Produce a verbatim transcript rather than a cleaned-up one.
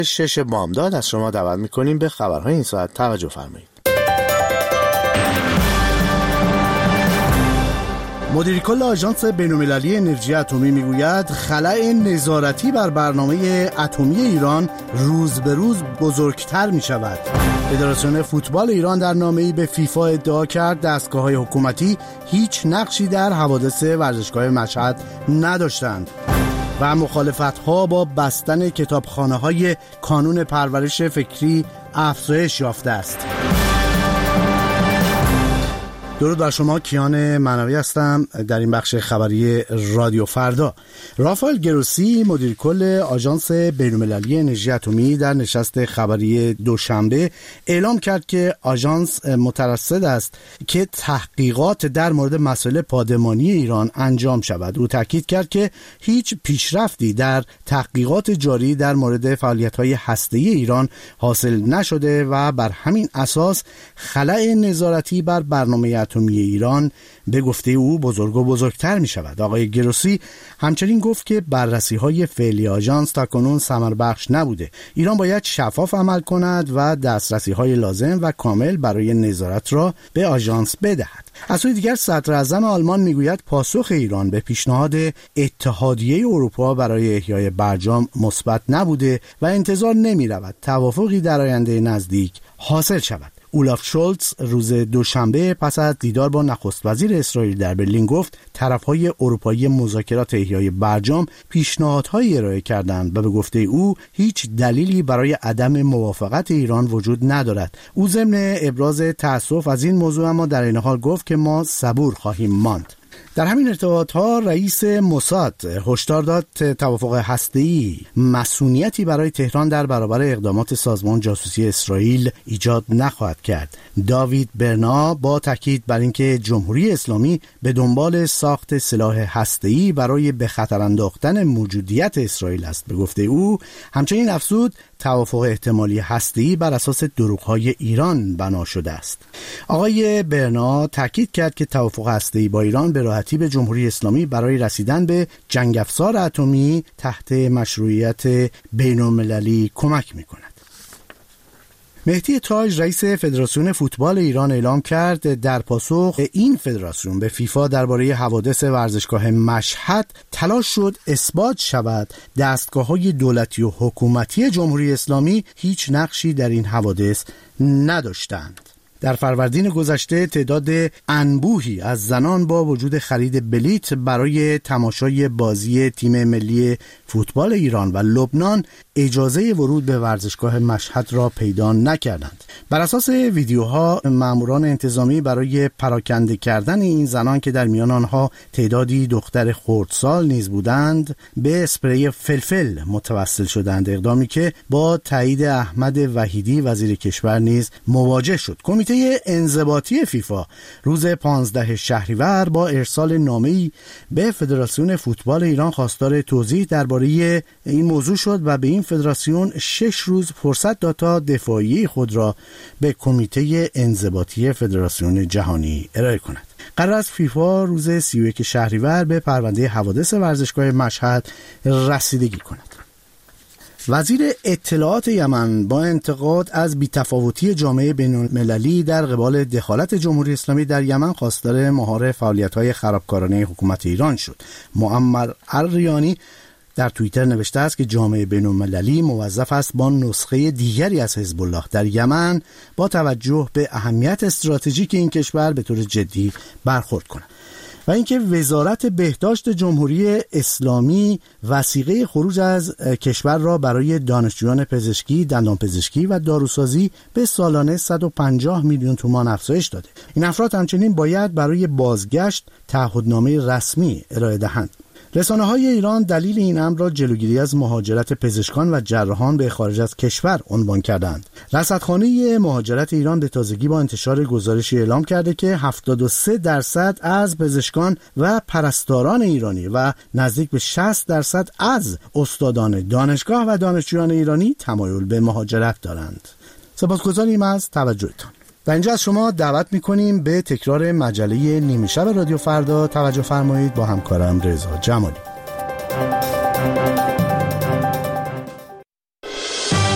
شش بامداد از شما دعوت می‌کنیم به خبرهای این ساعت توجه فرمایید. مدیر کل آژانس بین‌المللی انرژی اتمی میگوید خلأ نظارتی بر برنامه اتمی ایران روز به روز بزرگتر می شود. فدراسیون فوتبال ایران در نامه‌ای به فیفا ادعا کرد دستگاه‌های حکومتی هیچ نقشی در حوادث ورزشگاه مشهد نداشتند و مخالفت‌ها با بستن کتابخانه‌های کانون پرورش فکری افزایش یافته است. درود بر شما، کیان معنوی هستم در این بخش خبری رادیو فردا. رافائل گروسی مدیر کل آژانس بین‌المللی انرژی اتمی در نشست خبری دوشنبه اعلام کرد که آژانس مترصد است که تحقیقات در مورد مسائل پادمانی ایران انجام شود. او تاکید کرد که هیچ پیشرفتی در تحقیقات جاری در مورد فعالیت‌های هسته‌ای ایران حاصل نشده و بر همین اساس خلأ نظارتی بر برنامه اتمی ایران به گفته او بزرگ و بزرگتر می شود. آقای گروسی همچنین گفت که بررسی های فعلی آژانس تاکنون ثمر بخش نبوده. ایران باید شفاف عمل کند و دسترسی های لازم و کامل برای نظارت را به آژانس بدهد. از سوی دیگر صدر اعظم آلمان میگوید پاسخ ایران به پیشنهاد اتحادیه اروپا برای احیای برجام مثبت نبوده و انتظار نمی رود توافقی در آینده نزدیک حاصل شود. اولاف شولتز روز دوشنبه پس از دیدار با نخست وزیر اسرائیل در برلین گفت طرف‌های اروپایی مذاکرات احیای برجام پیشنهادهایی ارائه کردند و به گفته او هیچ دلیلی برای عدم موافقت ایران وجود ندارد. او ضمن ابراز تأسف از این موضوع اما در این حال گفت که ما صبور خواهیم ماند. در همین ارتباطات رئیس موساد هشدار داد توافق هسته‌ای مسئولیتی برای تهران در برابر اقدامات سازمان جاسوسی اسرائیل ایجاد نخواهد کرد. داوید برنا با تاکید بر اینکه جمهوری اسلامی به دنبال ساخت سلاح هسته‌ای برای به خطر انداختن موجودیت اسرائیل است. به گفته او همچنین افزود توافق احتمالی هسته‌ای بر اساس دروغ‌های ایران بنا شده است. آقای برنا تاکید کرد که توافق هسته‌ای با ایران به راحتی به جمهوری اسلامی برای رسیدن به جنگ افزار اتمی تحت مشروعیت بین‌المللی کمک می‌کند. مهدی تاج رئیس فدراسیون فوتبال ایران اعلام کرد در پاسخ این فدراسیون به فیفا درباره حوادث ورزشگاه مشهد تلاش شد اثبات شود دستگاه‌های دولتی و حکومتی جمهوری اسلامی هیچ نقشی در این حوادث نداشتند. در فروردین گذشته تعداد انبوهی از زنان با وجود خرید بلیت برای تماشای بازی تیم ملی فوتبال ایران و لبنان اجازه ورود به ورزشگاه مشهد را پیدا نکردند. بر اساس ویدیوها ماموران انتظامی برای پراکنده کردن این زنان که در میان آنها تعدادی دختر خردسال نیز بودند به اسپری فلفل متوسل شدند، اقدامی که با تایید احمد وحیدی وزیر کشور نیز مواجه شد. کمیته انضباطی فیفا روز پانزده شهریور با ارسال نامه‌ای به فدراسیون فوتبال ایران خواستار توضیح درباره این موضوع شد و به این فدراسیون شش روز فرصت داد تا دفاعیه خود را به کمیته انضباطی فدراسیون جهانی ارائه کند. قرار است فیفا روز سی و یک شهریور به پرونده حوادث ورزشگاه مشهد رسیدگی کند. وزیر اطلاعات یمن با انتقاد از بی‌تفاوتی جامعه بین‌المللی در قبال دخالت جمهوری اسلامی در یمن خواستار مهار فعالیت‌های خرابکارانه حکومت ایران شد. معمر الریانی در توییتر نوشته است که جامعه بین‌المللی موظف است با نسخه دیگری از حزب الله در یمن با توجه به اهمیت استراتژیک این کشور به طور جدی برخورد کند. و اینکه وزارت بهداشت جمهوری اسلامی وثیقه خروج از کشور را برای دانشجویان پزشکی، دندانپزشکی و داروسازی به سالانه صد و پنجاه میلیون تومان افزایش داده. این افراد همچنین باید برای بازگشت تعهدنامه رسمی ارائه دهند. رسانه‌های ایران دلیل این امر را جلوگیری از مهاجرت پزشکان و جراحان به خارج از کشور عنوان کردند. رصدخانه مهاجرت ایران به تازگی با انتشار گزارشی اعلام کرده که هفتاد و سه درصد از پزشکان و پرستاران ایرانی و نزدیک به شصت درصد از استادان دانشگاه و دانشجویان ایرانی تمایل به مهاجرت دارند. سپاسگزاریم از توجهتان. در اینجا از شما دعوت می‌کنیم به تکرار مجله نیمه شب رادیو فردا توجه فرمایید با همکارم رضا جمالی.